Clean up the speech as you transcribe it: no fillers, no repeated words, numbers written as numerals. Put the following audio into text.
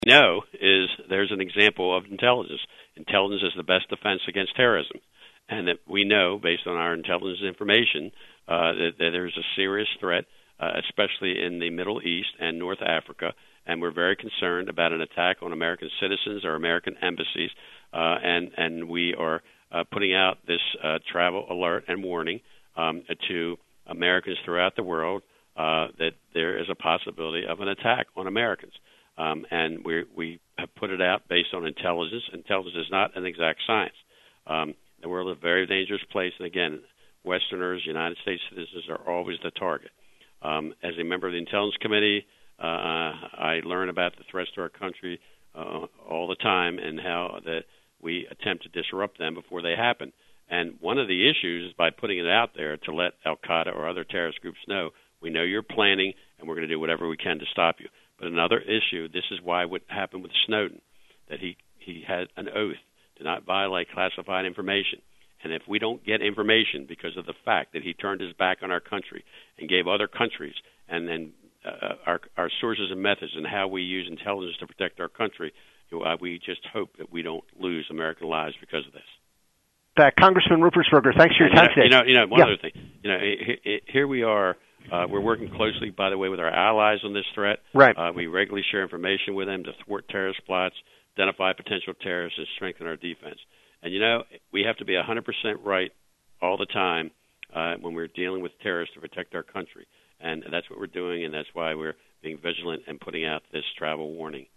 know is there's an example of intelligence. Intelligence is the best defense against terrorism, and that we know, based on our intelligence information, that there's a serious threat, especially in the Middle East and North Africa, and we're very concerned about an attack on American citizens or American embassies, and we are putting out this travel alert and warning to Americans throughout the world that there is a possibility of an attack on Americans. And we have put it out based on intelligence. Intelligence is not an exact science. The world is a very dangerous place, and again, Westerners, United States citizens are always the target. As a member of the Intelligence Committee, I learn about the threats to our country all the time and how that we attempt to disrupt them before they happen. And one of the issues is by putting it out there to let al-Qaeda or other terrorist groups know, we know you're planning, and we're going to do whatever we can to stop you. But another issue, this is why what happened with Snowden, that he had an oath to not violate classified information. And if we don't get information because of the fact that he turned his back on our country and gave other countries and then our sources and methods and how we use intelligence to protect our country, we just hope that we don't lose American lives because of this. Congressman Ruppersberger, thanks for your time today. One other thing. Here we are. We're working closely, by the way, with our allies on this threat. Right. We regularly share information with them to thwart terrorist plots, identify potential terrorists, and strengthen our defense. And, we have to be 100% right all the time when we're dealing with terrorists to protect our country. And that's what we're doing, and that's why we're being vigilant and putting out this travel warning.